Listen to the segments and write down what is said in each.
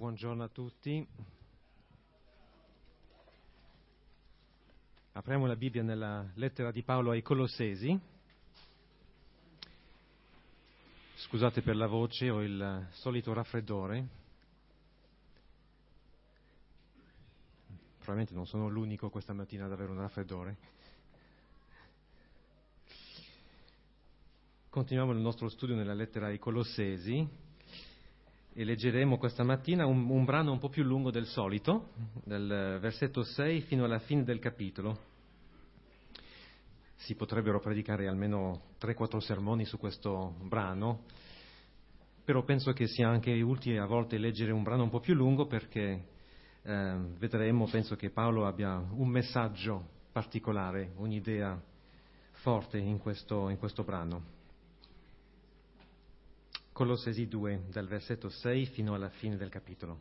Buongiorno a tutti. Apriamo la Bibbia nella lettera di Paolo ai Colossesi. Scusate per la voce, ho il solito raffreddore. Probabilmente non sono l'unico questa mattina ad avere un raffreddore. Continuiamo il nostro studio nella lettera ai Colossesi e leggeremo questa mattina un brano un po' più lungo del solito, dal versetto 6 fino alla fine del capitolo. Si potrebbero predicare almeno 3-4 sermoni su questo brano, però penso che sia anche utile a volte leggere un brano un po' più lungo perché vedremo, penso che Paolo abbia un messaggio particolare, un'idea forte in questo brano. Colossesi 2, dal versetto 6 fino alla fine del capitolo.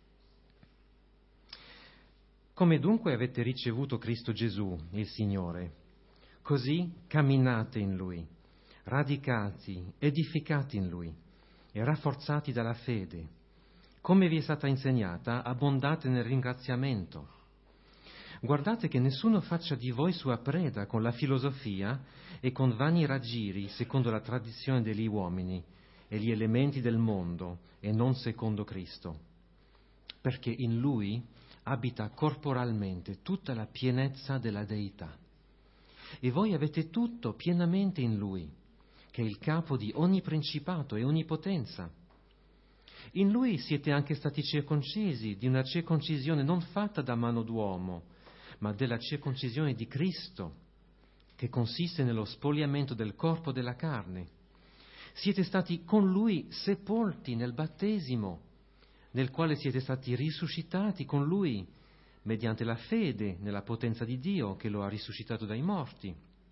Come dunque avete ricevuto Cristo Gesù, il Signore, così camminate in Lui, radicati, edificati in Lui e rafforzati dalla fede. Come vi è stata insegnata, abbondate nel ringraziamento. Guardate che nessuno faccia di voi sua preda con la filosofia e con vani raggiri secondo la tradizione degli uomini e gli elementi del mondo e non secondo Cristo, perché in Lui abita corporalmente tutta la pienezza della Deità. E voi avete tutto pienamente in Lui, che è il capo di ogni principato e ogni potenza. In Lui siete anche stati circoncisi di una circoncisione non fatta da mano d'uomo, ma della circoncisione di Cristo, che consiste nello spogliamento del corpo della carne. Siete stati con Lui sepolti nel battesimo, nel quale siete stati risuscitati con Lui, mediante la fede nella potenza di Dio che lo ha risuscitato dai morti.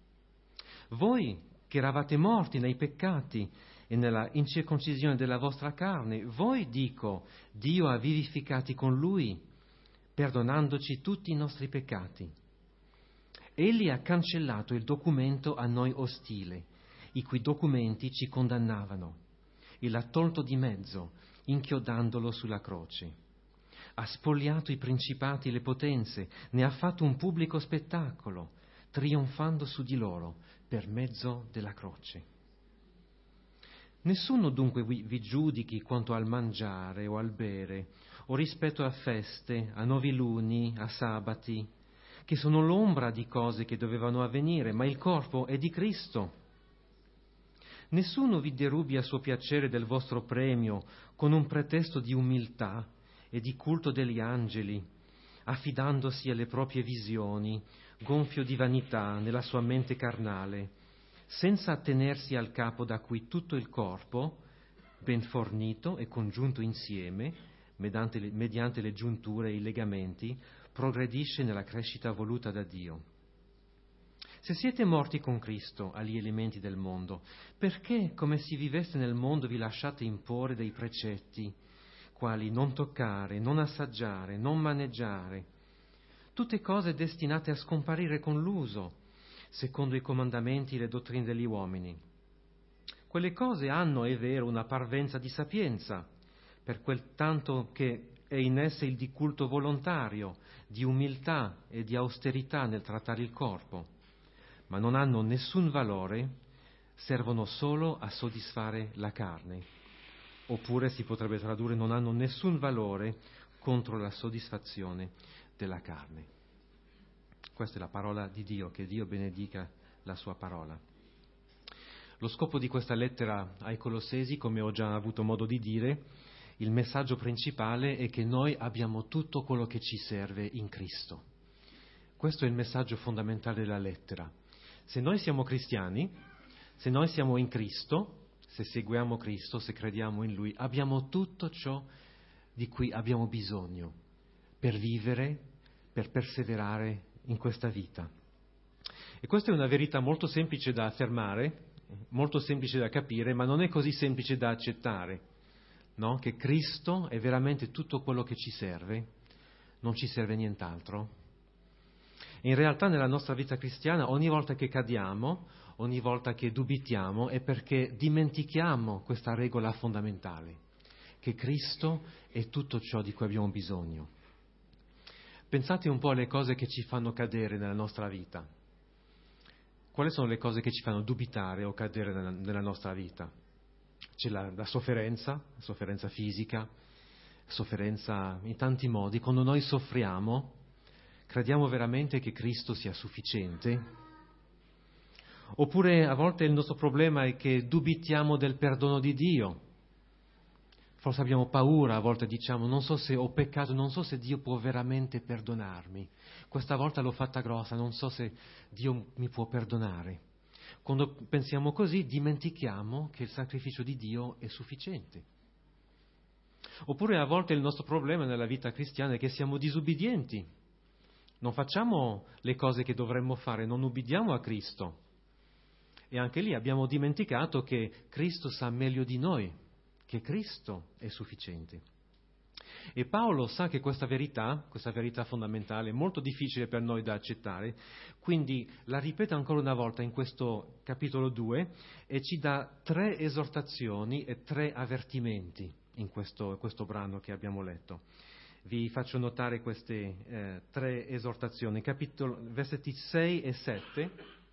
Voi che eravate morti nei peccati e nella incirconcisione della vostra carne, voi, dico, Dio ha vivificati con Lui, perdonandoci tutti i nostri peccati. Egli ha cancellato il documento a noi ostile, i cui documenti ci condannavano, e l'ha tolto di mezzo, inchiodandolo sulla croce. Ha spogliato i principati e le potenze, ne ha fatto un pubblico spettacolo, trionfando su di loro per mezzo della croce. Nessuno dunque vi giudichi quanto al mangiare o al bere, o rispetto a feste, a nuovi luni, a sabati, che sono l'ombra di cose che dovevano avvenire, ma il corpo è di Cristo. Nessuno vi derubi a suo piacere del vostro premio con un pretesto di umiltà e di culto degli angeli, affidandosi alle proprie visioni, gonfio di vanità nella sua mente carnale, senza attenersi al capo da cui tutto il corpo, ben fornito e congiunto insieme, mediante le giunture e i legamenti, progredisce nella crescita voluta da Dio. Se siete morti con Cristo agli elementi del mondo, perché, come si viveste nel mondo, vi lasciate imporre dei precetti, quali non toccare, non assaggiare, non maneggiare, tutte cose destinate a scomparire con l'uso, secondo i comandamenti e le dottrine degli uomini. Quelle cose hanno, è vero, una parvenza di sapienza, per quel tanto che è in esse il di culto volontario, di umiltà e di austerità nel trattare il corpo, ma non hanno nessun valore, servono solo a soddisfare la carne. Oppure si potrebbe tradurre: non hanno nessun valore contro la soddisfazione della carne. Questa è la parola di Dio, che Dio benedica la sua parola. Lo scopo di questa lettera ai Colossesi, come ho già avuto modo di dire, il messaggio principale è che noi abbiamo tutto quello che ci serve in Cristo. Questo è il messaggio fondamentale della lettera. Se noi siamo cristiani, se noi siamo in Cristo, se seguiamo Cristo, se crediamo in Lui, abbiamo tutto ciò di cui abbiamo bisogno per vivere, per perseverare in questa vita. E questa è una verità molto semplice da affermare, molto semplice da capire, ma non è così semplice da accettare, no? Che Cristo è veramente tutto quello che ci serve, non ci serve nient'altro. In realtà nella nostra vita cristiana ogni volta che cadiamo, ogni volta che dubitiamo, è perché dimentichiamo questa regola fondamentale, che Cristo è tutto ciò di cui abbiamo bisogno. Pensate un po' alle cose che ci fanno cadere nella nostra vita. Quali sono le cose che ci fanno dubitare o cadere nella nostra vita? C'è la sofferenza fisica, sofferenza in tanti modi. Quando noi soffriamo, crediamo veramente che Cristo sia sufficiente? Oppure a volte il nostro problema è che dubitiamo del perdono di Dio. Forse abbiamo paura, a volte diciamo, non so se ho peccato, non so se Dio può veramente perdonarmi. Questa volta l'ho fatta grossa, non so se Dio mi può perdonare. Quando pensiamo così, dimentichiamo che il sacrificio di Dio è sufficiente. Oppure a volte il nostro problema nella vita cristiana è che siamo disubbidienti. Non facciamo le cose che dovremmo fare, non ubbidiamo a Cristo. E anche lì abbiamo dimenticato che Cristo sa meglio di noi, che Cristo è sufficiente. E Paolo sa che questa verità fondamentale, è molto difficile per noi da accettare, quindi la ripete ancora una volta in questo capitolo 2 e ci dà 3 esortazioni e 3 avvertimenti in questo brano che abbiamo letto. Vi faccio notare queste 3 esortazioni, versetti 6 e 7.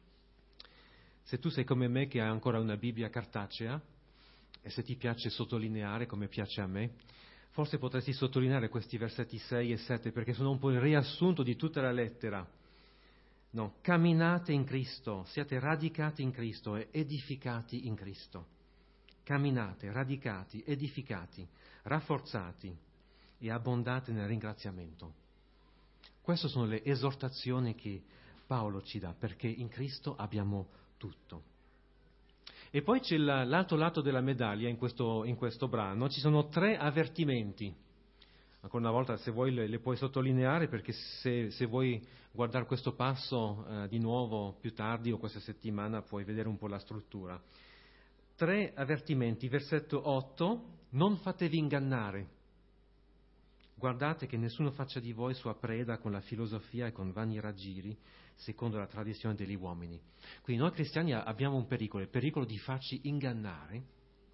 Se tu sei come me che hai ancora una Bibbia cartacea, e se ti piace sottolineare come piace a me, forse potresti sottolineare questi versetti 6 e 7 perché sono un po' il riassunto di tutta la lettera. No, camminate in Cristo, siate radicati in Cristo e edificati in Cristo. Camminate, radicati, edificati, rafforzati e abbondate nel ringraziamento. Queste sono le esortazioni che Paolo ci dà, perché in Cristo abbiamo tutto. E poi c'è l'altro lato della medaglia in questo brano, ci sono 3 avvertimenti. Ancora una volta, se vuoi, le puoi sottolineare, perché se vuoi guardare questo passo di nuovo più tardi o questa settimana puoi vedere un po' la struttura. 3 avvertimenti. Versetto 8, non fatevi ingannare. Guardate che nessuno faccia di voi sua preda con la filosofia e con vani raggiri, secondo la tradizione degli uomini. Quindi noi cristiani abbiamo un pericolo, il pericolo di farci ingannare.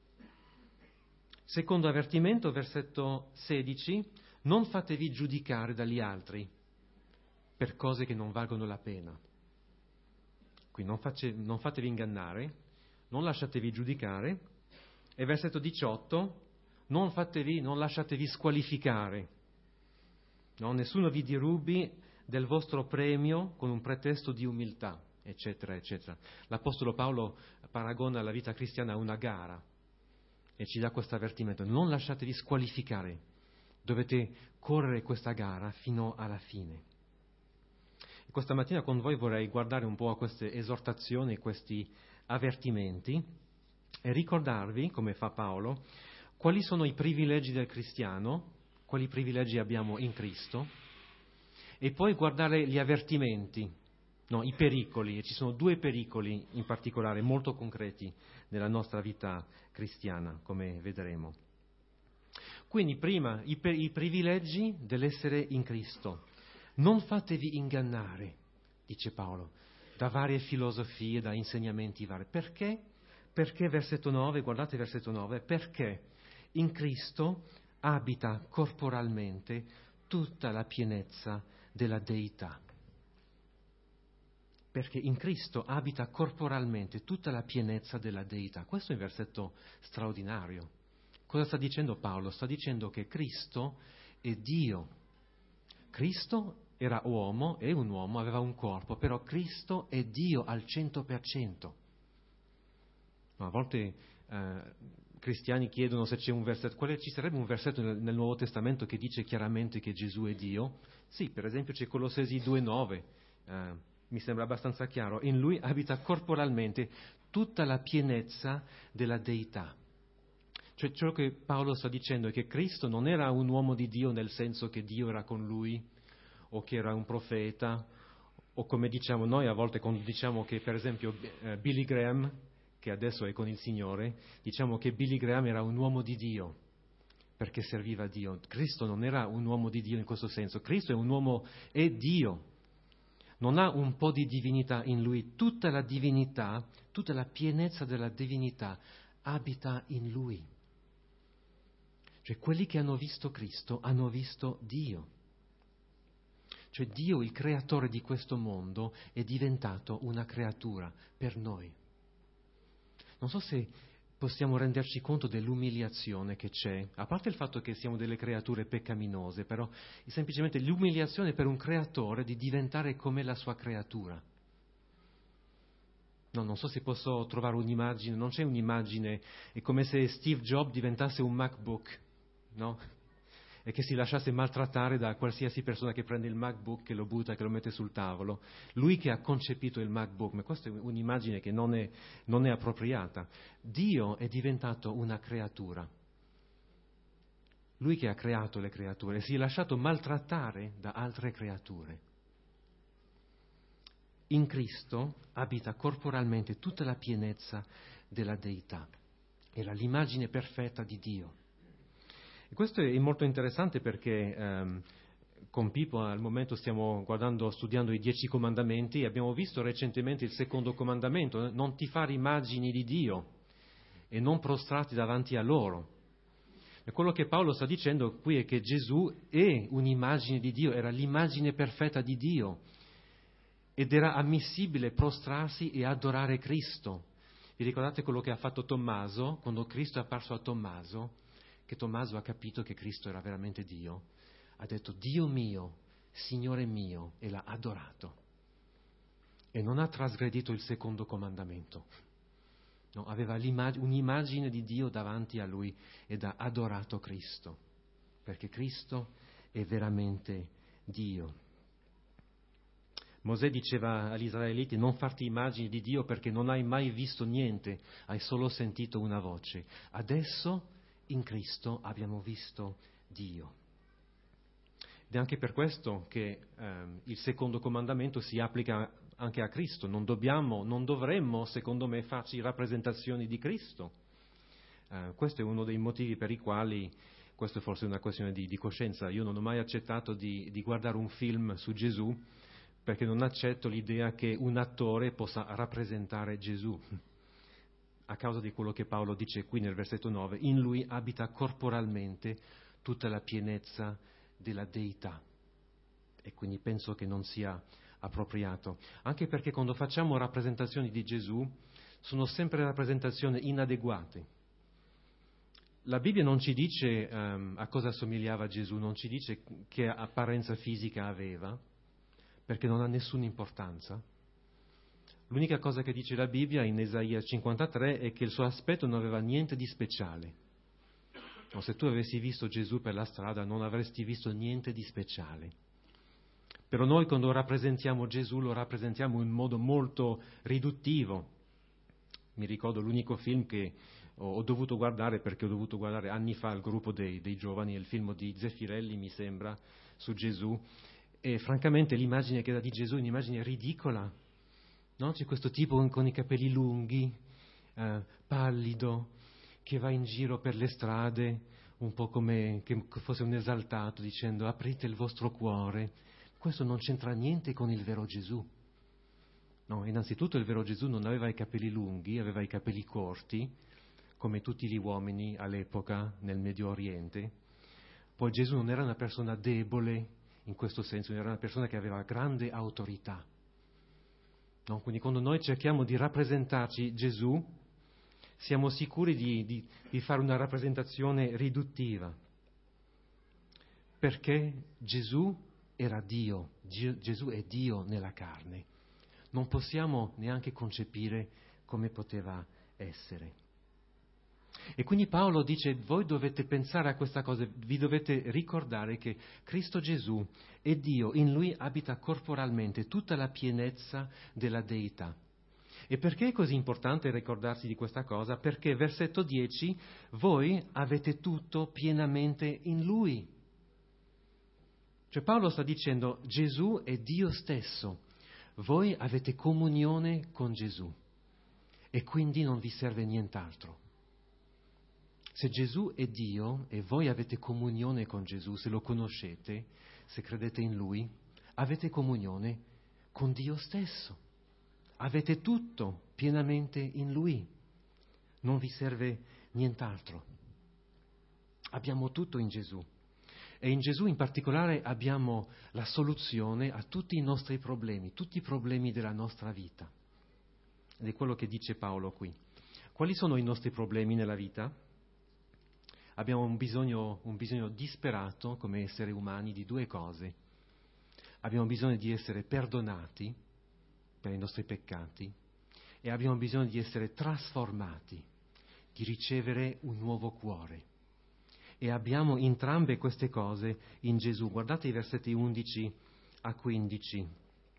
Secondo avvertimento, versetto 16, non fatevi giudicare dagli altri per cose che non valgono la pena. Quindi non fatevi ingannare, non lasciatevi giudicare. E versetto 18, non lasciatevi squalificare. No? Nessuno vi derubi del vostro premio con un pretesto di umiltà, eccetera, eccetera. L'Apostolo Paolo paragona la vita cristiana a una gara e ci dà questo avvertimento: non lasciatevi squalificare, dovete correre questa gara fino alla fine. E questa mattina con voi vorrei guardare un po' a queste esortazioni, questi avvertimenti e ricordarvi, come fa Paolo, quali sono i privilegi del cristiano, quali privilegi abbiamo in Cristo, e poi guardare gli avvertimenti, i pericoli, e ci sono 2 pericoli in particolare molto concreti nella nostra vita cristiana, come vedremo. Quindi prima i privilegi dell'essere in Cristo. Non fatevi ingannare, dice Paolo, da varie filosofie, da insegnamenti vari. Perché? Perché versetto 9, guardate versetto 9, perché in Cristo abita corporalmente tutta la pienezza della Deità. Perché in Cristo abita corporalmente tutta la pienezza della Deità. Questo è un versetto straordinario. Cosa sta dicendo Paolo? Sta dicendo che Cristo è Dio. Cristo era uomo, è un uomo, aveva un corpo, però Cristo è Dio al 100%. A volte cristiani chiedono se c'è un versetto, ci sarebbe un versetto nel Nuovo Testamento che dice chiaramente che Gesù è Dio? Sì, per esempio c'è Colossesi 2,9, mi sembra abbastanza chiaro, in lui abita corporalmente tutta la pienezza della Deità. Cioè ciò che Paolo sta dicendo è che Cristo non era un uomo di Dio nel senso che Dio era con lui, o che era un profeta, o come diciamo noi a volte quando diciamo che per esempio Billy Graham, che adesso è con il Signore, diciamo che Billy Graham era un uomo di Dio, perché serviva a Dio. Cristo non era un uomo di Dio in questo senso, Cristo è Dio, non ha un po' di divinità in lui, tutta la divinità, tutta la pienezza della divinità abita in lui. Cioè quelli che hanno visto Cristo hanno visto Dio. Cioè Dio, il creatore di questo mondo, è diventato una creatura per noi. Non so se possiamo renderci conto dell'umiliazione che c'è, a parte il fatto che siamo delle creature peccaminose, però è semplicemente l'umiliazione per un creatore di diventare come la sua creatura. No, non so se posso trovare un'immagine, non c'è un'immagine, è come se Steve Jobs diventasse un MacBook, no? E che si lasciasse maltrattare da qualsiasi persona che prende il MacBook, che lo butta, che lo mette sul tavolo. Lui che ha concepito il MacBook, ma questa è un'immagine che non è appropriata. Dio è diventato una creatura. Lui che ha creato le creature si è lasciato maltrattare da altre creature. In Cristo abita corporalmente tutta la pienezza della deità. Era l'immagine perfetta di Dio. E questo è molto interessante perché con Pippo al momento stiamo studiando i 10 comandamenti e abbiamo visto recentemente il secondo comandamento, non ti fare immagini di Dio e non prostrarti davanti a loro. E quello che Paolo sta dicendo qui è che Gesù è un'immagine di Dio, era l'immagine perfetta di Dio ed era ammissibile prostrarsi e adorare Cristo. Vi ricordate quello che ha fatto Tommaso quando Cristo è apparso a Tommaso? Che Tommaso ha capito che Cristo era veramente Dio, ha detto Dio mio, Signore mio, e l'ha adorato. E non ha trasgredito il secondo comandamento. No, aveva un'immagine di Dio davanti a lui ed ha adorato Cristo, perché Cristo è veramente Dio. Mosè diceva agli israeliti non farti immagini di Dio perché non hai mai visto niente, hai solo sentito una voce. Adesso in Cristo abbiamo visto Dio. Ed è anche per questo che il secondo comandamento si applica anche a Cristo. Non dovremmo, secondo me, farci rappresentazioni di Cristo. Questo è uno dei motivi per i quali, questo è forse una questione di coscienza, io non ho mai accettato di guardare un film su Gesù perché non accetto l'idea che un attore possa rappresentare Gesù. A causa di quello che Paolo dice qui nel versetto 9, in lui abita corporalmente tutta la pienezza della deità. E quindi penso che non sia appropriato. Anche perché quando facciamo rappresentazioni di Gesù, sono sempre rappresentazioni inadeguate. La Bibbia non ci dice a cosa assomigliava Gesù, non ci dice che apparenza fisica aveva, perché non ha nessuna importanza. L'unica cosa che dice la Bibbia in Esaia 53 è che il suo aspetto non aveva niente di speciale. No, se tu avessi visto Gesù per la strada non avresti visto niente di speciale. Però noi quando rappresentiamo Gesù lo rappresentiamo in modo molto riduttivo. Mi ricordo l'unico film che ho dovuto guardare, perché ho dovuto guardare anni fa il gruppo dei giovani, il film di Zeffirelli mi sembra, su Gesù, e francamente l'immagine che dà di Gesù è un'immagine ridicola. No? C'è questo tipo con i capelli lunghi, pallido, che va in giro per le strade, un po' come che fosse un esaltato, dicendo aprite il vostro cuore. Questo non c'entra niente con il vero Gesù. No, innanzitutto il vero Gesù non aveva i capelli lunghi, aveva i capelli corti, come tutti gli uomini all'epoca nel Medio Oriente. Poi Gesù non era una persona debole, in questo senso, era una persona che aveva grande autorità. No? Quindi quando noi cerchiamo di rappresentarci Gesù, siamo sicuri di fare una rappresentazione riduttiva, perché Gesù era Dio, Gesù è Dio nella carne. Non possiamo neanche concepire come poteva essere. E quindi Paolo dice, voi dovete pensare a questa cosa, vi dovete ricordare che Cristo Gesù è Dio, in Lui abita corporalmente tutta la pienezza della deità. E perché è così importante ricordarsi di questa cosa? Perché versetto 10, voi avete tutto pienamente in Lui. Cioè Paolo sta dicendo, Gesù è Dio stesso, voi avete comunione con Gesù e quindi non vi serve nient'altro. Se Gesù è Dio e voi avete comunione con Gesù, se lo conoscete, se credete in Lui, avete comunione con Dio stesso. Avete tutto pienamente in Lui. Non vi serve nient'altro. Abbiamo tutto in Gesù. E in Gesù in particolare abbiamo la soluzione a tutti i nostri problemi, tutti i problemi della nostra vita. Ed è quello che dice Paolo qui. Quali sono i nostri problemi nella vita? Abbiamo un bisogno disperato come esseri umani di due cose. Abbiamo bisogno di essere perdonati per i nostri peccati e abbiamo bisogno di essere trasformati, di ricevere un nuovo cuore. E abbiamo entrambe queste cose in Gesù. Guardate i versetti 11 a 15.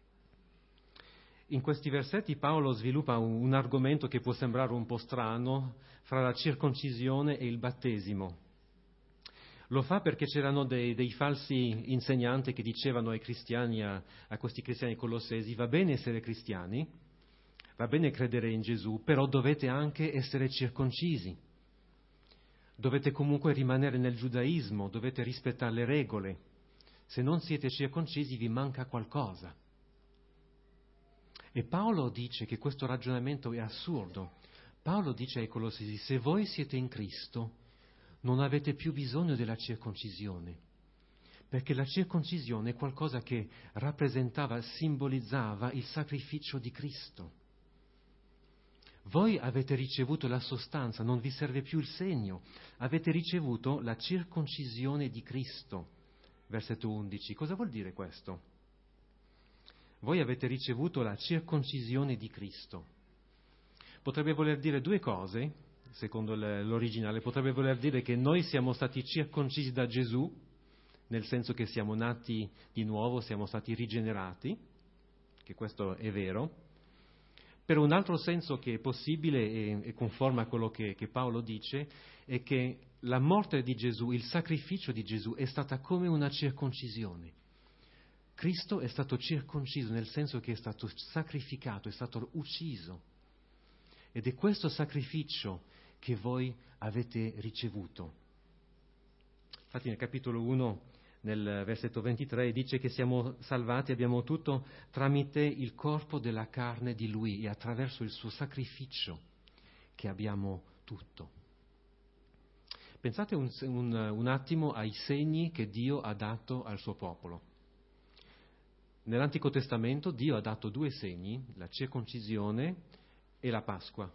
In questi versetti Paolo sviluppa un argomento che può sembrare un po' strano fra la circoncisione e il battesimo. Lo fa perché c'erano dei falsi insegnanti che dicevano ai cristiani, a questi cristiani colossesi: va bene essere cristiani, va bene credere in Gesù, però dovete anche essere circoncisi. Dovete comunque rimanere nel giudaismo, dovete rispettare le regole. Se non siete circoncisi vi manca qualcosa. E Paolo dice che questo ragionamento è assurdo. Paolo dice ai Colossesi: se voi siete in Cristo, non avete più bisogno della circoncisione, perché la circoncisione è qualcosa che rappresentava, simbolizzava il sacrificio di Cristo. Voi avete ricevuto la sostanza, non vi serve più il segno, avete ricevuto la circoncisione di Cristo. Versetto 11. Cosa vuol dire questo? Voi avete ricevuto la circoncisione di Cristo. Potrebbe voler dire due cose, secondo l'originale. Potrebbe voler dire che noi siamo stati circoncisi da Gesù, nel senso che siamo nati di nuovo, siamo stati rigenerati, che questo è vero. Per un altro senso che è possibile e conforme a quello che Paolo dice, è che la morte di Gesù, il sacrificio di Gesù è stata come una circoncisione. Cristo è stato circonciso nel senso che è stato sacrificato, è stato ucciso. Ed è questo sacrificio che voi avete ricevuto. Infatti nel capitolo 1, nel versetto 23, dice che siamo salvati, abbiamo tutto tramite il corpo della carne di Lui e attraverso il suo sacrificio che abbiamo tutto. Pensate un attimo ai segni che Dio ha dato al suo popolo. Nell'Antico Testamento Dio ha dato due segni, la circoncisione e la Pasqua.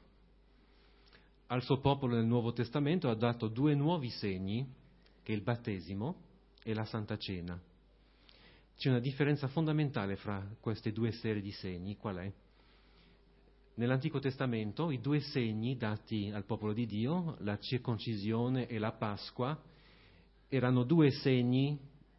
Al suo popolo nel Nuovo Testamento ha dato due nuovi segni, che è il battesimo e la Santa Cena. C'è una differenza fondamentale fra queste due serie di segni, qual è? Nell'Antico Testamento i due segni dati al popolo di Dio, la circoncisione e la Pasqua, erano due segni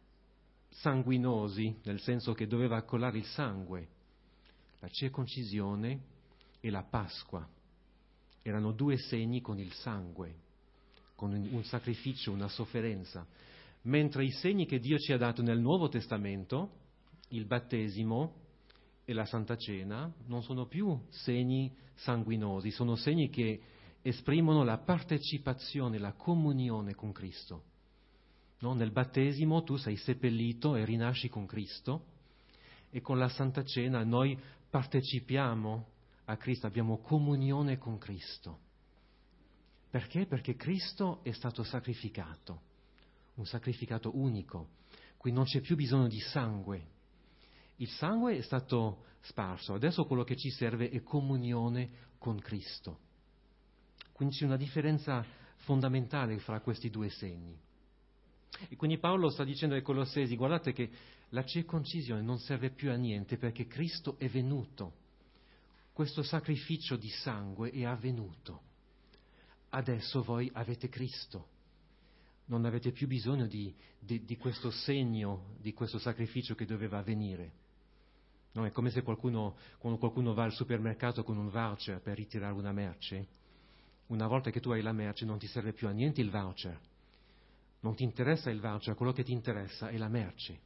sanguinosi, nel senso che doveva colare il sangue. La circoncisione e la Pasqua erano due segni con il sangue, con un sacrificio, una sofferenza. Mentre i segni che Dio ci ha dato nel Nuovo Testamento, il battesimo e la Santa Cena, non sono più segni sanguinosi, sono segni che esprimono la partecipazione, la comunione con Cristo. No? Nel battesimo tu sei seppellito e rinasci con Cristo, e con la Santa Cena noi partecipiamo a Cristo, abbiamo comunione con Cristo. Perché? Perché Cristo è stato sacrificato, un sacrificato unico, qui non c'è più bisogno di sangue. Il sangue è stato sparso, adesso quello che ci serve è comunione con Cristo. Quindi c'è una differenza fondamentale fra questi due segni. E quindi Paolo sta dicendo ai Colossesi: guardate che la circoncisione non serve più a niente perché Cristo è venuto. Questo sacrificio di sangue è avvenuto. Adesso voi avete Cristo. Non avete più bisogno di questo segno, di questo sacrificio che doveva avvenire. No, è come se quando qualcuno va al supermercato con un voucher per ritirare una merce. Una volta che tu hai la merce non ti serve più a niente il voucher. Non ti interessa il voucher, quello che ti interessa è la merce.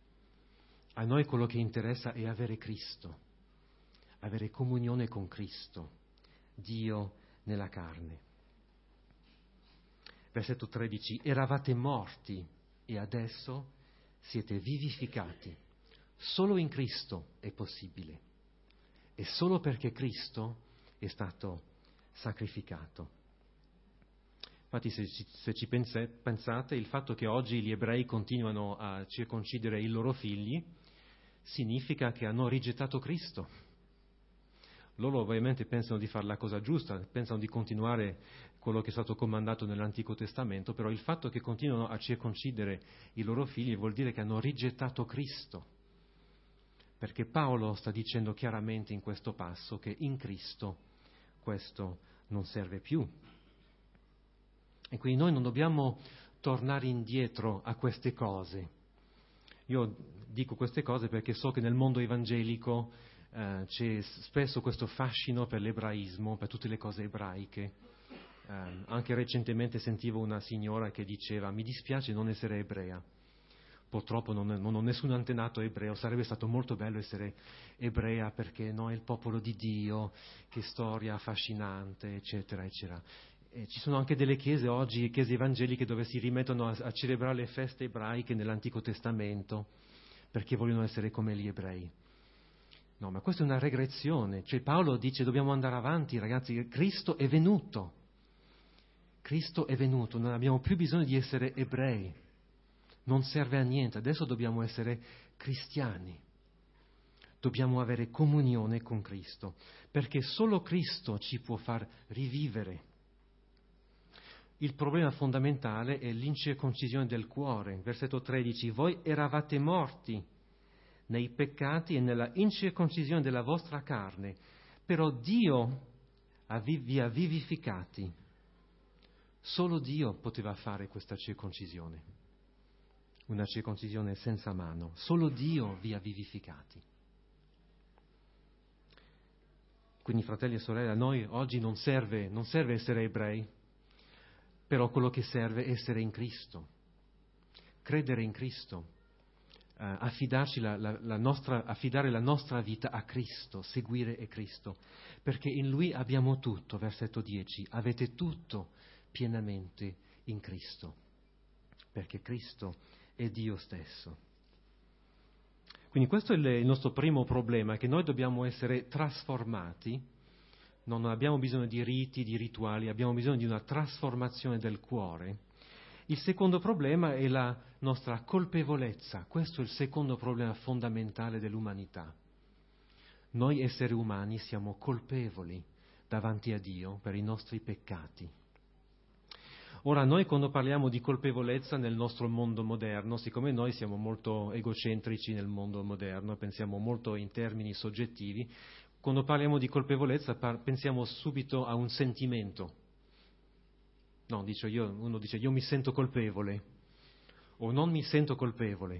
A noi quello che interessa è avere Cristo, avere comunione con Cristo, Dio nella carne. Versetto 13: eravate morti e adesso siete vivificati. Solo in Cristo è possibile e solo perché Cristo è stato sacrificato. Infatti se ci pensate, il fatto che oggi gli ebrei continuano a circoncidere i loro figli significa che hanno rigettato Cristo. Loro ovviamente pensano di fare la cosa giusta, pensano di continuare quello che è stato comandato nell'Antico Testamento, però il fatto che continuano a circoncidere i loro figli vuol dire che hanno rigettato Cristo. Perché Paolo sta dicendo chiaramente in questo passo che in Cristo questo non serve più. E quindi noi non dobbiamo tornare indietro a queste cose. Io dico queste cose perché so che nel mondo evangelico c'è spesso questo fascino per l'ebraismo, per tutte le cose ebraiche. Anche recentemente sentivo una signora che diceva: mi dispiace non essere ebrea. Purtroppo non ho nessun antenato ebreo, sarebbe stato molto bello essere ebrea perché no, è il popolo di Dio, che storia affascinante, eccetera, eccetera. E ci sono anche delle chiese oggi, chiese evangeliche, dove si rimettono a celebrare le feste ebraiche nell'Antico Testamento perché vogliono essere come gli ebrei. No, ma questa è una regressione. Cioè Paolo dice: dobbiamo andare avanti, ragazzi, Cristo è venuto. Cristo è venuto, non abbiamo più bisogno di essere ebrei. Non serve a niente, adesso dobbiamo essere cristiani. Dobbiamo avere comunione con Cristo, perché solo Cristo ci può far rivivere. Il problema fondamentale è l'incirconcisione del cuore. Versetto 13: voi eravate morti nei peccati e nella incirconcisione della vostra carne, però Dio vi ha vivificati. Solo Dio poteva fare questa circoncisione, una circoncisione senza mano. Solo Dio vi ha vivificati. Quindi, fratelli e sorelle, a noi oggi non serve essere ebrei, però quello che serve è essere in Cristo, credere in Cristo, affidare la nostra vita a Cristo, seguire Cristo, perché in Lui abbiamo tutto. Versetto 10: avete tutto pienamente in Cristo, perché Cristo è Dio stesso. Quindi questo è il nostro primo problema, che noi dobbiamo essere trasformati. Non abbiamo bisogno di riti, di rituali, abbiamo bisogno di una trasformazione del cuore. Il secondo problema è la nostra colpevolezza. Questo è il secondo problema fondamentale dell'umanità. Noi esseri umani siamo colpevoli davanti a Dio per i nostri peccati. Ora, noi quando parliamo di colpevolezza nel nostro mondo moderno, siccome noi siamo molto egocentrici nel mondo moderno, pensiamo molto in termini soggettivi, quando parliamo di colpevolezza pensiamo subito a un sentimento. No, uno dice io mi sento colpevole o non mi sento colpevole.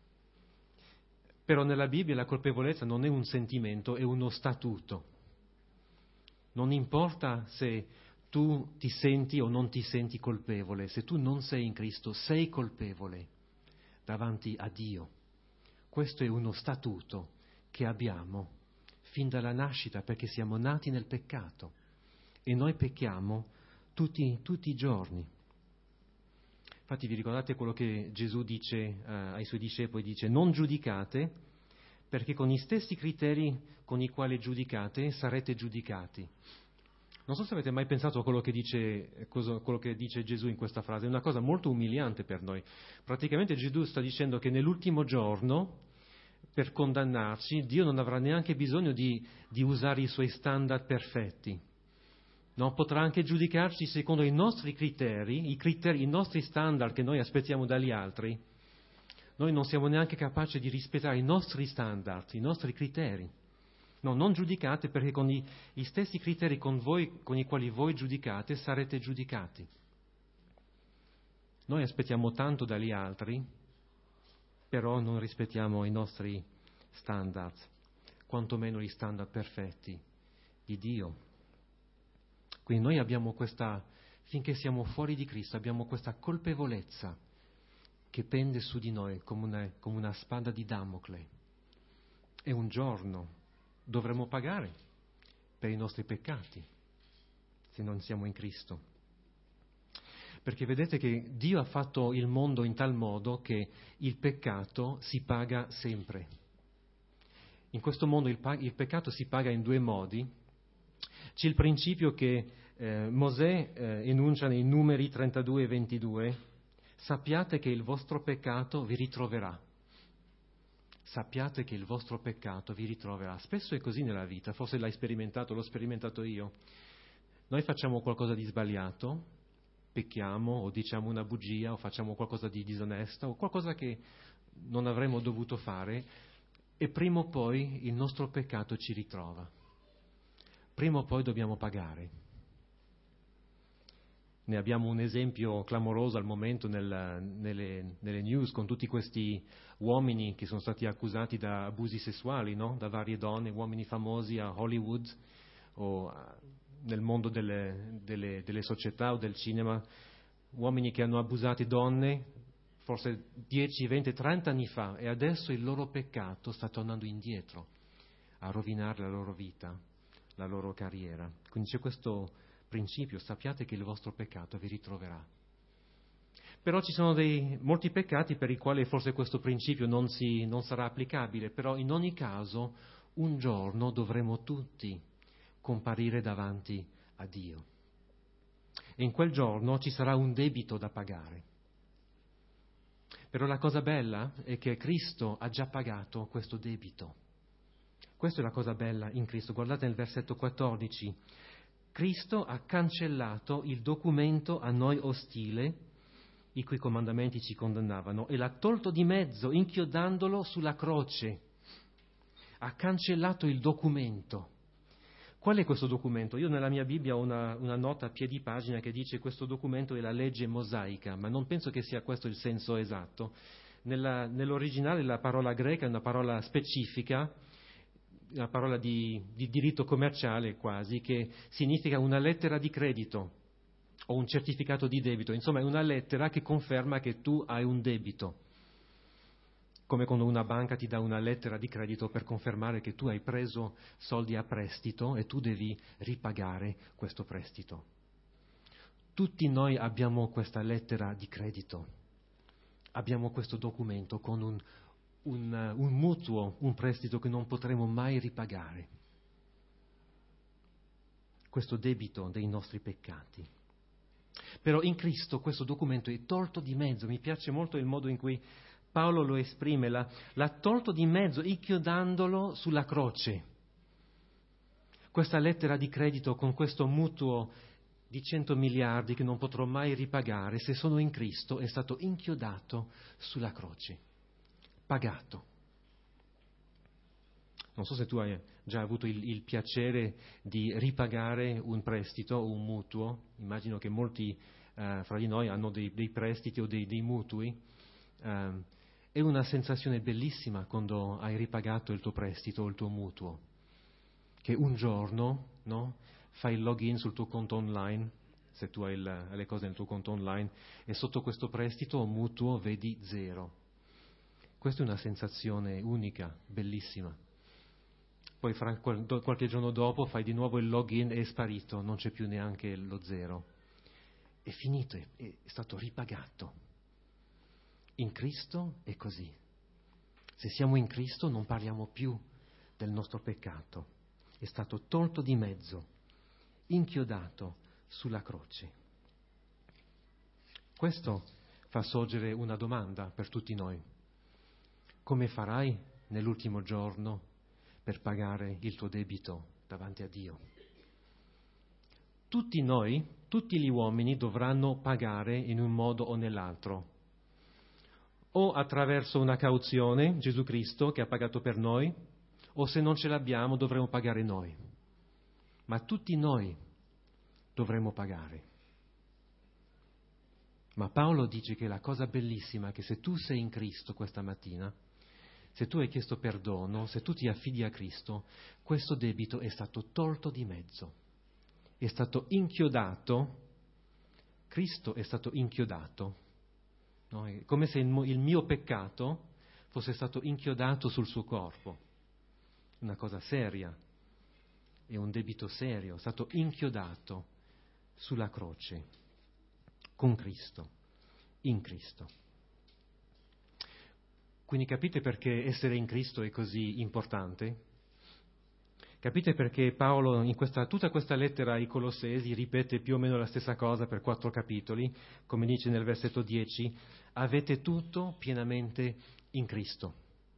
Però nella Bibbia la colpevolezza non è un sentimento, è uno statuto. Non importa se tu ti senti o non ti senti colpevole, se tu non sei in Cristo, sei colpevole davanti a Dio. Questo è uno statuto che abbiamo fin dalla nascita, perché siamo nati nel peccato e noi pecchiamo tutti i giorni. Infatti vi ricordate quello che Gesù dice ai suoi discepoli? Dice: non giudicate, perché con gli stessi criteri con i quali giudicate sarete giudicati. Non so se avete mai pensato a quello che dice Gesù in questa frase. È una cosa molto umiliante per noi. Praticamente Gesù sta dicendo che nell'ultimo giorno, per condannarci, Dio non avrà neanche bisogno di usare i suoi standard perfetti. No, potrà anche giudicarci secondo i nostri criteri, i nostri standard che noi aspettiamo dagli altri. Noi non siamo neanche capaci di rispettare i nostri standard, i nostri criteri. No, non giudicate, perché con gli stessi criteri con i quali voi giudicate sarete giudicati. Noi aspettiamo tanto dagli altri, però non rispettiamo i nostri standard, quantomeno gli standard perfetti di Dio. Quindi noi abbiamo finché siamo fuori di Cristo, abbiamo questa colpevolezza che pende su di noi come una spada di Damocle. E un giorno dovremo pagare per i nostri peccati se non siamo in Cristo. Perché vedete che Dio ha fatto il mondo in tal modo che il peccato si paga sempre. In questo mondo il peccato si paga in due modi. C'è il principio che Mosè enuncia nei Numeri 32 e 22: sappiate che il vostro peccato vi ritroverà. Sappiate che il vostro peccato vi ritroverà. Spesso è così nella vita, forse l'hai sperimentato, l'ho sperimentato io. Noi facciamo qualcosa di sbagliato, pecchiamo o diciamo una bugia o facciamo qualcosa di disonesto o qualcosa che non avremmo dovuto fare, e prima o poi il nostro peccato ci ritrova. Prima o poi dobbiamo pagare. Ne abbiamo un esempio clamoroso al momento nelle news, con tutti questi uomini che sono stati accusati da abusi sessuali, no? Da varie donne, uomini famosi a Hollywood o nel mondo delle società o del cinema, uomini che hanno abusato donne forse 10, 20, 30 anni fa, e adesso il loro peccato sta tornando indietro a rovinare la loro vita, la loro carriera. Quindi c'è questo principio: sappiate che il vostro peccato vi ritroverà. Però ci sono molti peccati per i quali forse questo principio non sarà applicabile, però in ogni caso un giorno dovremo tutti comparire davanti a Dio. E in quel giorno ci sarà un debito da pagare. Però la cosa bella è che Cristo ha già pagato questo debito. Questa è la cosa bella in Cristo. Guardate nel versetto 14. Cristo ha cancellato il documento a noi ostile, i cui comandamenti ci condannavano, e l'ha tolto di mezzo, inchiodandolo sulla croce. Ha cancellato il documento. Qual è questo documento? Io nella mia Bibbia ho una nota a piedi pagina che dice: questo documento è la legge mosaica, ma non penso che sia questo il senso esatto. Nell'originale la parola greca è una parola specifica, una parola di diritto commerciale quasi, che significa una lettera di credito o un certificato di debito. Insomma, è una lettera che conferma che tu hai un debito, come quando una banca ti dà una lettera di credito per confermare che tu hai preso soldi a prestito e tu devi ripagare questo prestito. Tutti noi abbiamo questa lettera di credito, abbiamo questo documento con un mutuo, un prestito che non potremo mai ripagare, questo debito dei nostri peccati. Però in Cristo questo documento è tolto di mezzo. Mi piace molto il modo in cui Paolo lo esprime: l'ha tolto di mezzo, inchiodandolo sulla croce. Questa lettera di credito con questo mutuo di 100 miliardi che non potrò mai ripagare, se sono in Cristo, è stato inchiodato sulla croce, pagato. Non so se tu hai già avuto il piacere di ripagare un prestito o un mutuo. Immagino che molti fra di noi hanno dei prestiti o dei mutui. È una sensazione bellissima quando hai ripagato il tuo prestito o il tuo mutuo, che un giorno, no, fai il login sul tuo conto online, se tu hai le cose nel tuo conto online, e sotto questo prestito o mutuo vedi zero. Questa è una sensazione unica, bellissima. Poi qualche giorno dopo fai di nuovo il login e è sparito, non c'è più neanche lo zero. È finito, è stato ripagato. In Cristo è così. Se siamo in Cristo non parliamo più del nostro peccato. È stato tolto di mezzo, inchiodato sulla croce. Questo fa sorgere una domanda per tutti noi. Come farai nell'ultimo giorno per pagare il tuo debito davanti a Dio? Tutti noi, tutti gli uomini dovranno pagare in un modo o nell'altro. O attraverso una cauzione, Gesù Cristo che ha pagato per noi, o se non ce l'abbiamo dovremo pagare noi. Ma tutti noi dovremo pagare. Ma Paolo dice che la cosa bellissima è che se tu sei in Cristo questa mattina, se tu hai chiesto perdono, se tu ti affidi a Cristo, questo debito è stato tolto di mezzo, è stato inchiodato, Cristo è stato inchiodato, no? È come se il mio peccato fosse stato inchiodato sul suo corpo, una cosa seria, è un debito serio, è stato inchiodato sulla croce, con Cristo, in Cristo. Quindi capite perché essere in Cristo è così importante? Capite perché Paolo in tutta questa lettera ai Colossesi ripete più o meno la stessa cosa per 4 capitoli, come dice nel versetto 10, avete tutto pienamente in Cristo.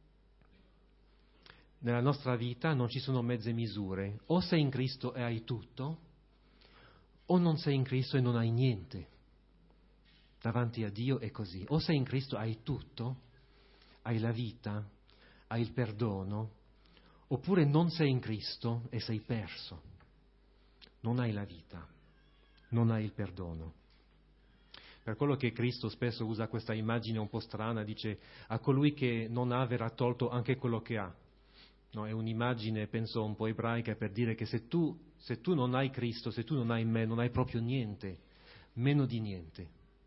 Nella nostra vita non ci sono mezze misure, o sei in Cristo e hai tutto, o non sei in Cristo e non hai niente. Davanti a Dio è così, o sei in Cristo e hai tutto, hai la vita, hai il perdono, oppure non sei in Cristo e sei perso, non hai la vita, non hai il perdono. Per quello che Cristo spesso usa questa immagine un po' strana, dice a colui che non ha verrà tolto anche quello che ha. No, è un'immagine, penso, un po' ebraica per dire che se tu non hai Cristo, se tu non hai me, non hai proprio niente, meno di niente.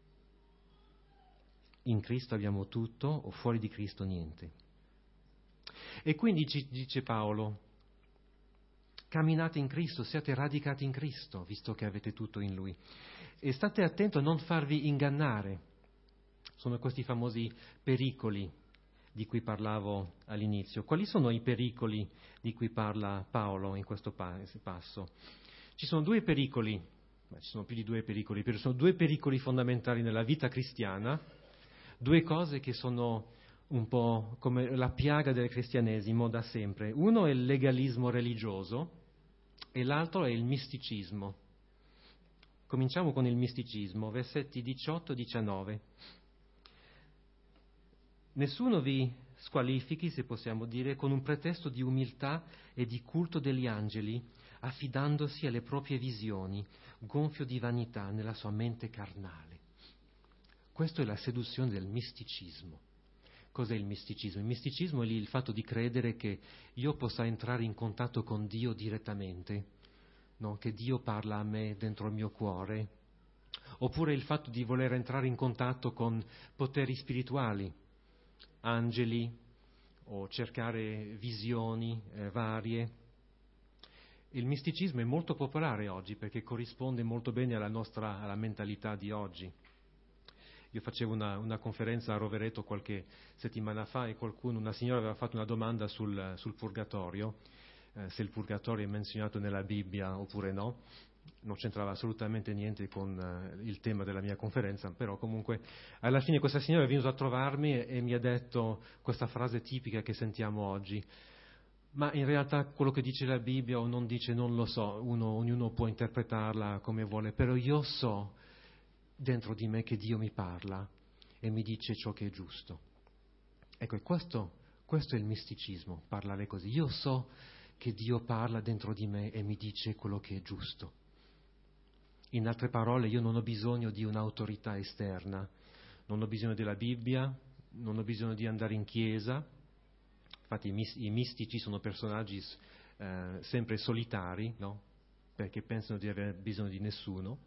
In Cristo abbiamo tutto, o fuori di Cristo niente. E quindi ci dice Paolo, camminate in Cristo, siate radicati in Cristo, visto che avete tutto in Lui. E state attenti a non farvi ingannare. Sono questi famosi pericoli di cui parlavo all'inizio. Quali sono i pericoli di cui parla Paolo in questo passo? Ci sono 2 pericoli, ma ci sono più di 2 pericoli, però sono 2 pericoli fondamentali nella vita cristiana, 2 cose che sono un po' come la piaga del cristianesimo da sempre. Uno è il legalismo religioso e l'altro è il misticismo. Cominciamo con il misticismo, versetti 18-19. Nessuno vi squalifichi, se possiamo dire, con un pretesto di umiltà e di culto degli angeli, affidandosi alle proprie visioni, gonfio di vanità nella sua mente carnale. Questa è la seduzione del misticismo. Cos'è il misticismo? Il misticismo è il fatto di credere che io possa entrare in contatto con Dio direttamente, no? Che Dio parla a me dentro il mio cuore, oppure il fatto di voler entrare in contatto con poteri spirituali, angeli, o cercare visioni varie. Il misticismo è molto popolare oggi perché corrisponde molto bene alla mentalità di oggi. Io facevo una conferenza a Rovereto qualche settimana fa e una signora aveva fatto una domanda sul purgatorio, se il purgatorio è menzionato nella Bibbia oppure no. Non c'entrava assolutamente niente con il tema della mia conferenza, però comunque alla fine questa signora è venuta a trovarmi e mi ha detto questa frase tipica che sentiamo oggi: ma in realtà quello che dice la Bibbia o non dice non lo so, ognuno può interpretarla come vuole, però io so dentro di me che Dio mi parla e mi dice ciò che è giusto. Ecco, questo è il misticismo, parlare così. Io so che Dio parla dentro di me e mi dice quello che è giusto. In altre parole, io non ho bisogno di un'autorità esterna, non ho bisogno della Bibbia, non ho bisogno di andare in chiesa. Infatti i mistici sono personaggi sempre solitari, no? Perché pensano di aver bisogno di nessuno.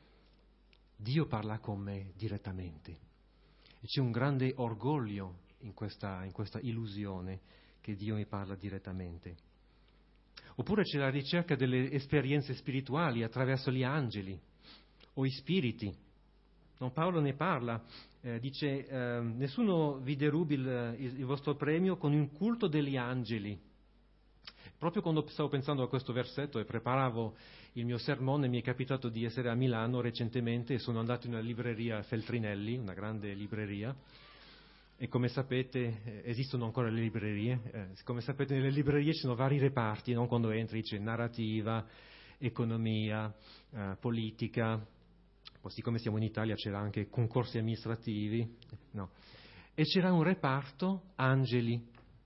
Dio parla con me direttamente. E c'è un grande orgoglio in questa illusione che Dio mi parla direttamente. Oppure c'è la ricerca delle esperienze spirituali attraverso gli angeli o i spiriti. Don Paolo ne parla, dice nessuno vi derubi il vostro premio con un culto degli angeli. Proprio quando stavo pensando a questo versetto e preparavo il mio sermone mi è capitato di essere a Milano recentemente e sono andato in una libreria Feltrinelli, una grande libreria, e come sapete esistono ancora le librerie, come sapete nelle librerie ci sono vari reparti, no? Quando entri c'è narrativa, economia, politica, poi siccome siamo in Italia c'era anche concorsi amministrativi, no? E c'era un reparto angeli,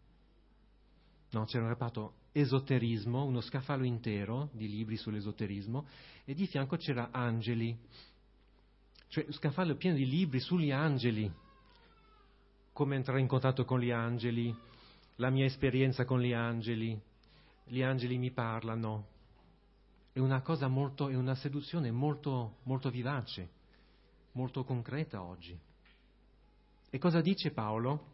no? C'era un reparto esoterismo, uno scaffale intero di libri sull'esoterismo e di fianco c'era angeli, cioè scaffale pieno di libri sugli angeli, come entrare in contatto con gli angeli, la mia esperienza con gli angeli mi parlano. È una cosa è una seduzione molto, molto vivace, molto concreta oggi. E cosa dice Paolo?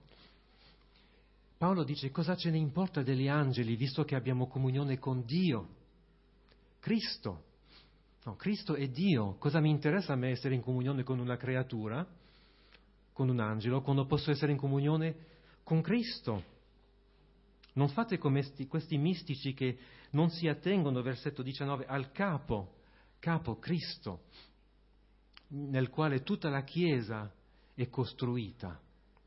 Paolo dice: cosa ce ne importa degli angeli, visto che abbiamo comunione con Dio? Cristo. No, Cristo è Dio. Cosa mi interessa a me essere in comunione con una creatura, con un angelo, quando posso essere in comunione con Cristo? Non fate come questi mistici che non si attengono, versetto 19, al capo Cristo, nel quale tutta la Chiesa è costruita.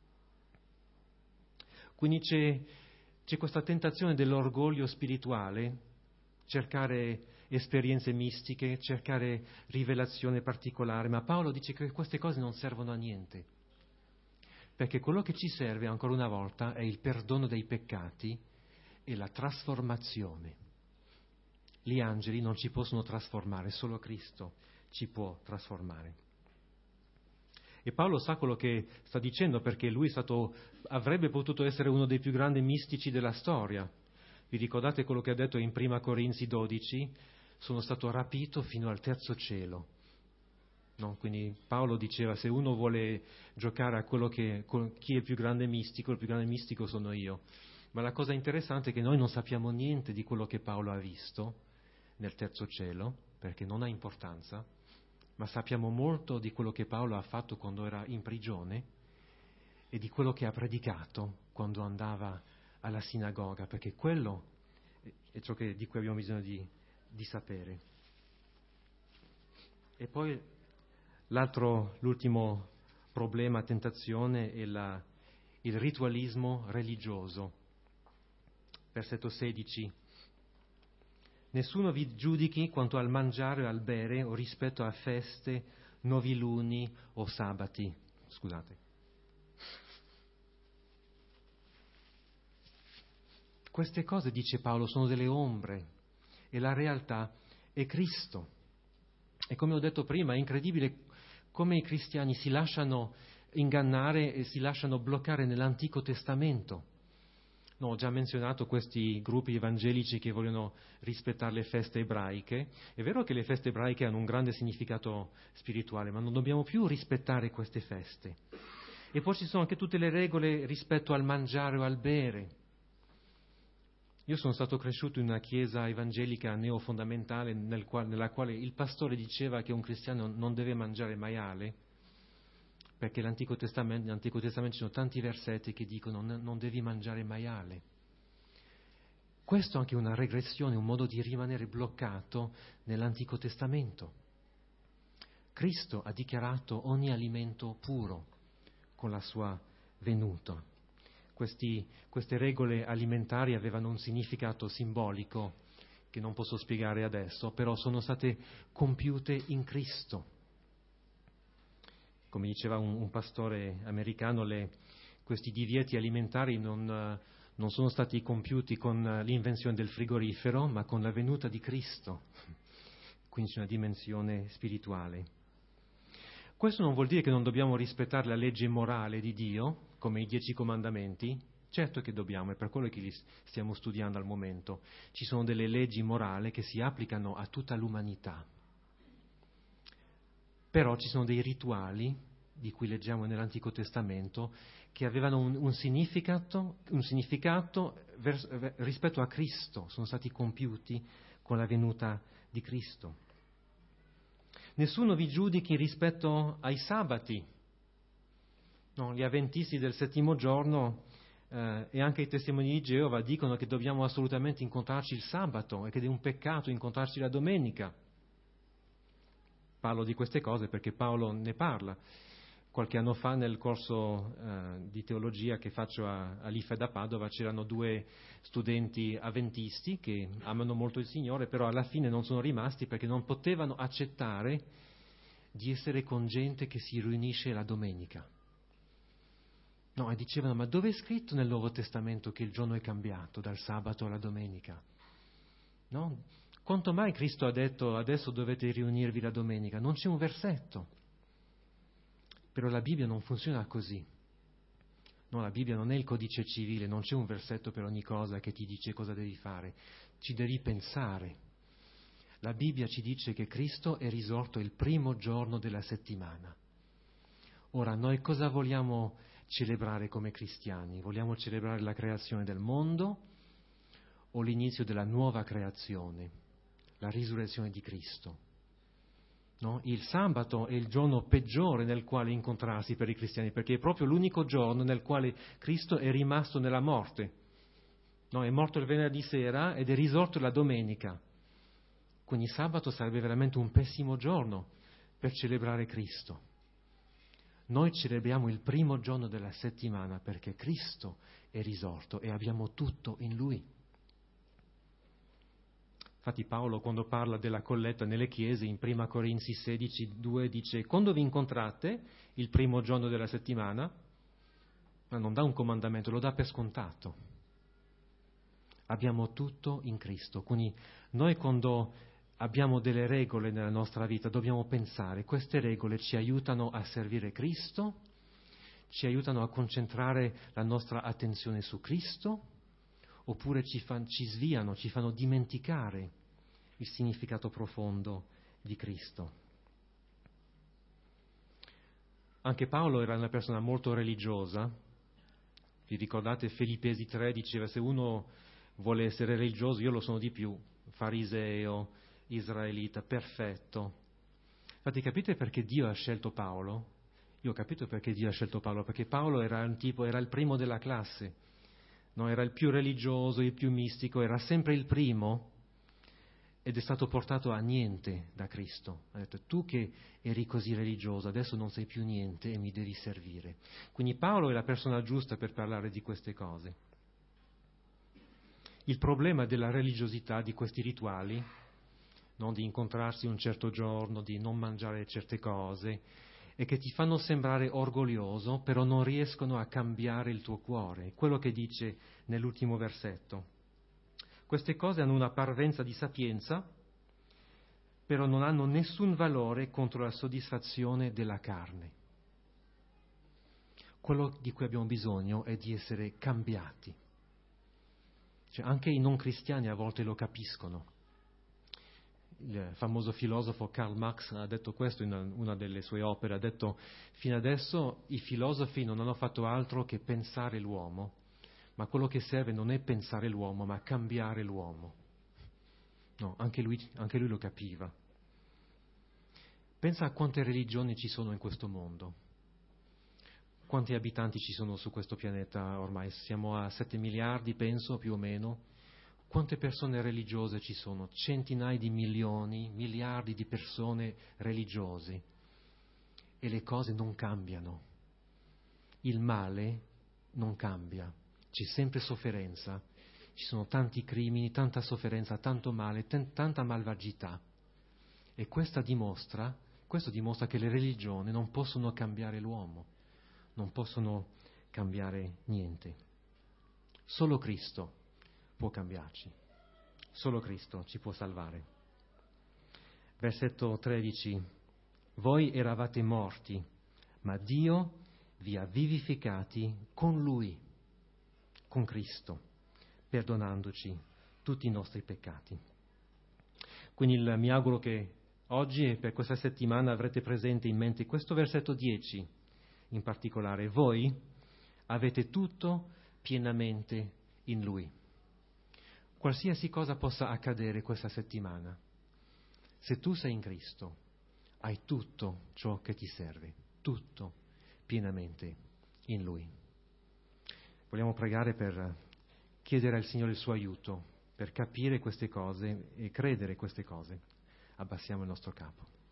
Quindi c'è questa tentazione dell'orgoglio spirituale, cercare esperienze mistiche, cercare rivelazione particolare, ma Paolo dice che queste cose non servono a niente, perché quello che ci serve, ancora una volta, è il perdono dei peccati e la trasformazione. Gli angeli non ci possono trasformare, solo Cristo ci può trasformare. E Paolo sa quello che sta dicendo, perché lui avrebbe potuto essere uno dei più grandi mistici della storia. Vi ricordate quello che ha detto in Prima Corinzi 12? Sono stato rapito fino al terzo cielo. No? Quindi Paolo diceva, se uno vuole giocare a chi è il più grande mistico sono io. Ma la cosa interessante è che noi non sappiamo niente di quello che Paolo ha visto nel terzo cielo, perché non ha importanza, ma sappiamo molto di quello che Paolo ha fatto quando era in prigione e di quello che ha predicato quando andava alla sinagoga, perché quello è ciò di cui abbiamo bisogno di sapere. E poi l'ultimo problema, tentazione, è il ritualismo religioso. Versetto 16. Nessuno vi giudichi quanto al mangiare o al bere o rispetto a feste, nuovi luni o sabati. Scusate. Queste cose, dice Paolo, sono delle ombre e la realtà è Cristo. E come ho detto prima, è incredibile come i cristiani si lasciano ingannare e si lasciano bloccare nell'Antico Testamento. No, ho già menzionato questi gruppi evangelici che vogliono rispettare le feste ebraiche. È vero che le feste ebraiche hanno un grande significato spirituale, ma non dobbiamo più rispettare queste feste. E poi ci sono anche tutte le regole rispetto al mangiare o al bere. Io sono stato cresciuto in una chiesa evangelica neofondamentale nella quale il pastore diceva che un cristiano non deve mangiare maiale, perché nell'Antico Testamento ci sono tanti versetti che dicono non devi mangiare maiale. Questo è anche una regressione, un modo di rimanere bloccato nell'Antico Testamento. Cristo ha dichiarato ogni alimento puro con la sua venuta. Queste regole alimentari avevano un significato simbolico che non posso spiegare adesso, però sono state compiute in Cristo. Come diceva un pastore americano, questi divieti alimentari non sono stati compiuti con l'invenzione del frigorifero, ma con la venuta di Cristo. Quindi c'è una dimensione spirituale. Questo non vuol dire che non dobbiamo rispettare la legge morale di Dio, come i 10 comandamenti. Certo che dobbiamo, è per quello che li stiamo studiando al momento. Ci sono delle leggi morali che si applicano a tutta l'umanità. Però ci sono dei rituali, di cui leggiamo nell'Antico Testamento, che avevano un significato rispetto a Cristo, sono stati compiuti con la venuta di Cristo. Nessuno vi giudichi rispetto ai sabati. No, gli avventisti del settimo giorno e anche i testimoni di Geova dicono che dobbiamo assolutamente incontrarci il sabato e che è un peccato incontrarci la domenica. Parlo di queste cose perché Paolo ne parla. Qualche anno fa nel corso di teologia che faccio all'IFE da Padova c'erano 2 studenti avventisti che amano molto il Signore, però alla fine non sono rimasti perché non potevano accettare di essere con gente che si riunisce la domenica. No, e dicevano, ma dove è scritto nel Nuovo Testamento che il giorno è cambiato dal sabato alla domenica? No? Quanto mai Cristo ha detto adesso dovete riunirvi la domenica? Non c'è un versetto. Però la Bibbia non funziona così. No, la Bibbia non è il codice civile, non c'è un versetto per ogni cosa che ti dice cosa devi fare. Ci devi pensare. La Bibbia ci dice che Cristo è risorto il primo giorno della settimana. Ora, noi cosa vogliamo celebrare come cristiani? Vogliamo celebrare la creazione del mondo o l'inizio della nuova creazione, la risurrezione di Cristo? No? Il sabato è il giorno peggiore nel quale incontrarsi per i cristiani, perché è proprio l'unico giorno nel quale Cristo è rimasto nella morte. No, è morto il venerdì sera ed è risorto la domenica. Quindi sabato sarebbe veramente un pessimo giorno per celebrare Cristo. Noi celebriamo il primo giorno della settimana perché Cristo è risorto e abbiamo tutto in Lui. Infatti Paolo, quando parla della colletta nelle chiese, in 1 Corinzi 16:2 dice: quando vi incontrate il primo giorno della settimana, ma non dà un comandamento, lo dà per scontato. Abbiamo tutto in Cristo. Quindi noi quando abbiamo delle regole nella nostra vita dobbiamo pensare, queste regole ci aiutano a servire Cristo, ci aiutano a concentrare la nostra attenzione su Cristo, oppure ci sviano, ci fanno dimenticare il significato profondo di Cristo. Anche Paolo era una persona molto religiosa. Vi ricordate Filippesi 3 diceva: se uno vuole essere religioso, io lo sono di più, fariseo, israelita, perfetto. Infatti capite perché Dio ha scelto Paolo? Io ho capito perché Dio ha scelto Paolo, perché Paolo era il primo della classe, no? Era il più religioso, il più mistico, era sempre il primo ed è stato portato a niente da Cristo. Ha detto: tu che eri così religioso, adesso non sei più niente e mi devi servire. Quindi Paolo è la persona giusta per parlare di queste cose. Il problema della religiosità, di questi rituali, no? Di incontrarsi un certo giorno, di non mangiare certe cose, è che ti fanno sembrare orgoglioso, però non riescono a cambiare il tuo cuore. Quello che dice nell'ultimo versetto. Queste cose hanno una parvenza di sapienza, però non hanno nessun valore contro la soddisfazione della carne. Quello di cui abbiamo bisogno è di essere cambiati. Cioè, anche i non cristiani a volte lo capiscono. Il famoso filosofo Karl Marx ha detto questo in una delle sue opere, ha detto: fino adesso i filosofi non hanno fatto altro che pensare l'uomo, ma quello che serve non è pensare l'uomo, ma cambiare l'uomo. No, anche lui lo capiva. Pensa a quante religioni ci sono in questo mondo. Quanti abitanti ci sono su questo pianeta ormai? Siamo a 7 miliardi, penso, più o meno. Quante persone religiose ci sono? Centinaia di milioni, miliardi di persone religiose. E le cose non cambiano. Il male non cambia. C'è sempre sofferenza. Ci sono tanti crimini, tanta sofferenza, tanto male, tanta malvagità. E questo dimostra che le religioni non possono cambiare l'uomo. Non possono cambiare niente. Solo Cristo può cambiarci. Solo Cristo ci può salvare. Versetto 13. Voi eravate morti, ma Dio vi ha vivificati con Lui, con Cristo, perdonandoci tutti i nostri peccati. Quindi mi auguro che oggi e per questa settimana avrete presente in mente questo versetto 10 in particolare. Voi avete tutto pienamente in Lui. Qualsiasi cosa possa accadere questa settimana, se tu sei in Cristo, hai tutto ciò che ti serve, tutto pienamente in Lui. Vogliamo pregare per chiedere al Signore il suo aiuto, per capire queste cose e credere queste cose. Abbassiamo il nostro capo.